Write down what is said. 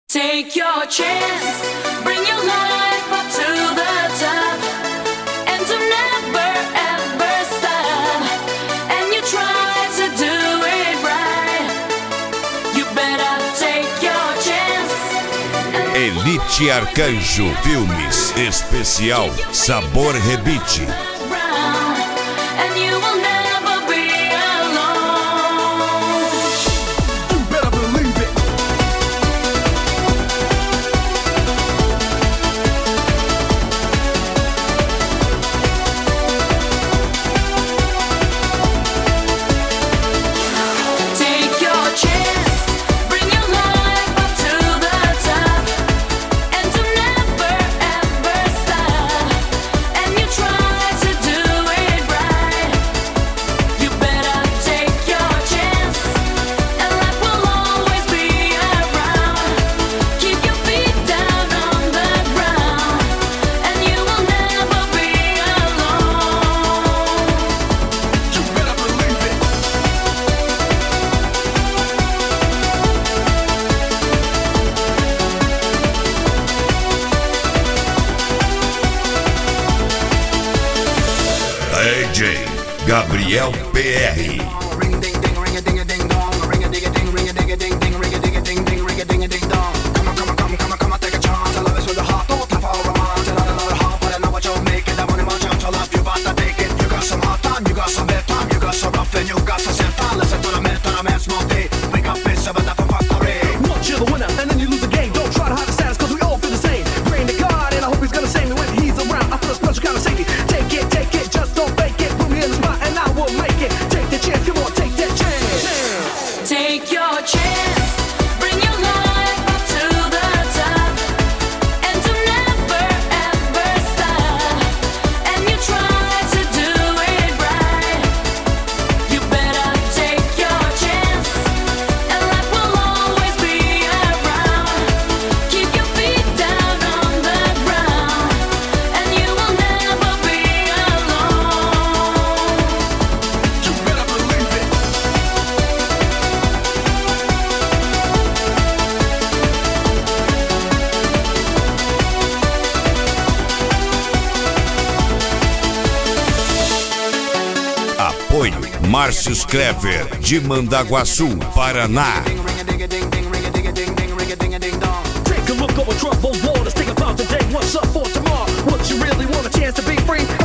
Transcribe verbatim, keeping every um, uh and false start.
Take your chance, bring your life up to the top, and to never ever stop. And you try to do it right, you better take your chance. Elite Arcanjo Filmes Especial Sabor Rebite. D J Gabriel P R. Apoio Márcio Screver, de Mandaguaçu, Paraná. Take a look over troubled waters, think about today, what's up for tomorrow. What you really want, a chance to be free?